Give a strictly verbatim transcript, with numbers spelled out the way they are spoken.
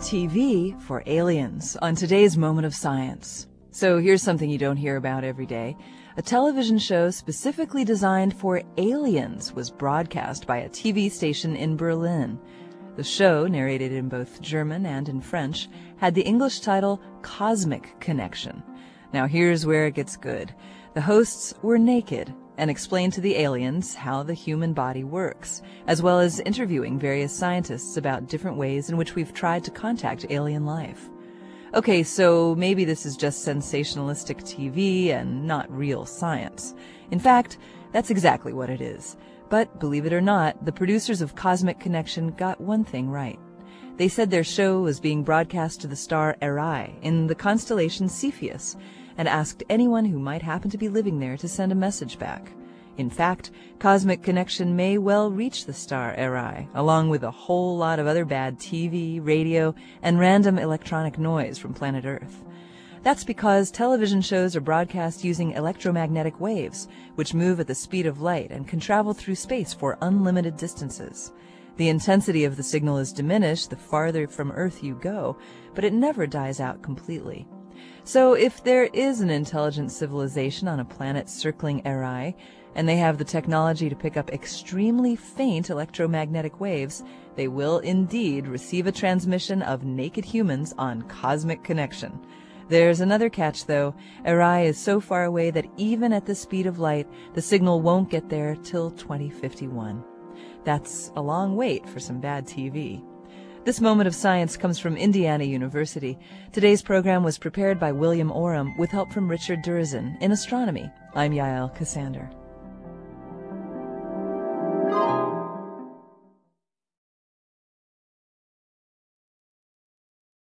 T V for aliens on today's Moment of Science. So here's something you don't hear about every day. A television show specifically designed for aliens was broadcast by a T V station in Berlin. The show, narrated in both German and in French, had the English title Cosmic Connection. Now here's where it gets good. The hosts were naked and explained to the aliens how the human body works, as well as interviewing various scientists about different ways in which we've tried to contact alien life. Okay, so maybe this is just sensationalistic T V and not real science. In fact, that's exactly what it is. But believe it or not, the producers of Cosmic Connection got one thing right. They said their show was being broadcast to the star Erai in the constellation Cepheus, and asked anyone who might happen to be living there to send a message back. In fact, Cosmic Connection may well reach the star Erai, along with a whole lot of other bad T V, radio, and random electronic noise from planet Earth. That's because television shows are broadcast using electromagnetic waves, which move at the speed of light and can travel through space for unlimited distances. The intensity of the signal is diminished the farther from Earth you go, but it never dies out completely. So if there is an intelligent civilization on a planet circling Erai, and they have the technology to pick up extremely faint electromagnetic waves, they will indeed receive a transmission of naked humans on Cosmic Connection. There's another catch, though. Erai is so far away that even at the speed of light, the signal won't get there till twenty fifty-one. That's a long wait for some bad T V. This Moment of Science comes from Indiana University. Today's program was prepared by William Oram with help from Richard Durzin in astronomy. I'm Yael Ksander.